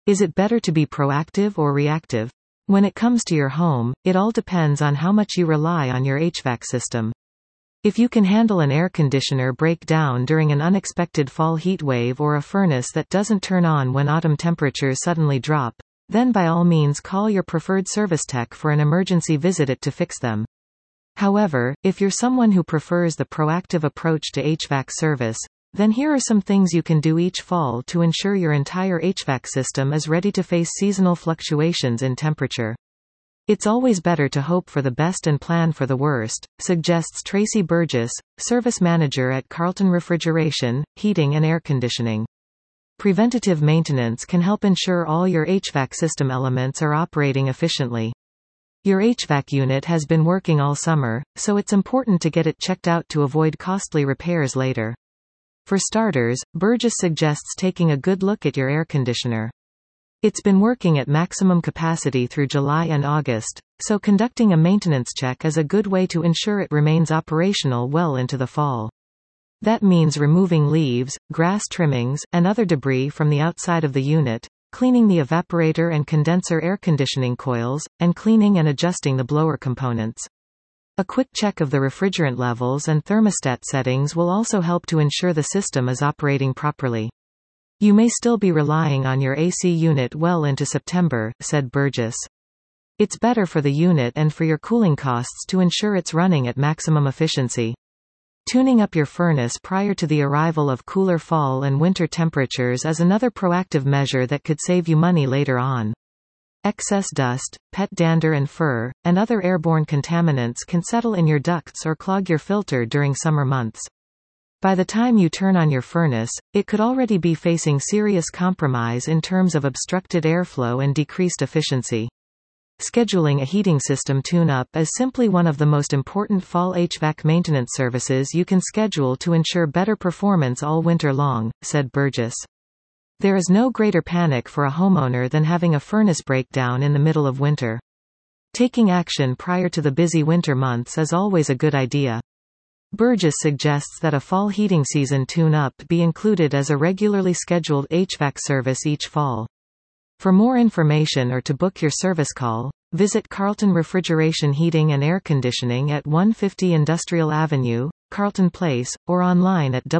Is it better to be proactive or reactive? When it comes to your home, it all depends on how much you rely on your HVAC system. If you can handle an air conditioner breakdown during an unexpected fall heat wave or a furnace that doesn't turn on when autumn temperatures suddenly drop, then by all means call your preferred service tech for an emergency visit to fix them. However, if you're someone who prefers the proactive approach to HVAC service, then here are some things you can do each fall to ensure your entire HVAC system is ready to face seasonal fluctuations in temperature. It's always better to hope for the best and plan for the worst, suggests Tracy Burgess, service manager at Carlton Refrigeration, Heating and Air Conditioning. Preventative maintenance can help ensure all your HVAC system elements are operating efficiently. Your HVAC unit has been working all summer, so it's important to get it checked out to avoid costly repairs later. For starters, Burgess suggests taking a good look at your air conditioner. It's been working at maximum capacity through July and August, so conducting a maintenance check is a good way to ensure it remains operational well into the fall. That means removing leaves, grass trimmings, and other debris from the outside of the unit, cleaning the evaporator and condenser air conditioning coils, and cleaning and adjusting the blower components. A quick check of the refrigerant levels and thermostat settings will also help to ensure the system is operating properly. You may still be relying on your AC unit well into September, said Burgess. It's better for the unit and for your cooling costs to ensure it's running at maximum efficiency. Tuning up your furnace prior to the arrival of cooler fall and winter temperatures is another proactive measure that could save you money later on. Excess dust, pet dander and fur, and other airborne contaminants can settle in your ducts or clog your filter during summer months. By the time you turn on your furnace, it could already be facing serious compromise in terms of obstructed airflow and decreased efficiency. Scheduling a heating system tune-up is simply one of the most important fall HVAC maintenance services you can schedule to ensure better performance all winter long, said Burgess. There is no greater panic for a homeowner than having a furnace breakdown in the middle of winter. Taking action prior to the busy winter months is always a good idea. Burgess suggests that a fall heating season tune-up be included as a regularly scheduled HVAC service each fall. For more information or to book your service call, visit Carlton Refrigeration Heating and Air Conditioning at 150 Industrial Avenue, Carlton Place, or online at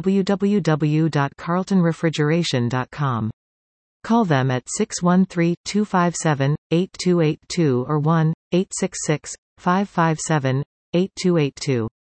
www.carltonrefrigeration.com. Call them at 613-257-8282 or 1-866-557-8282.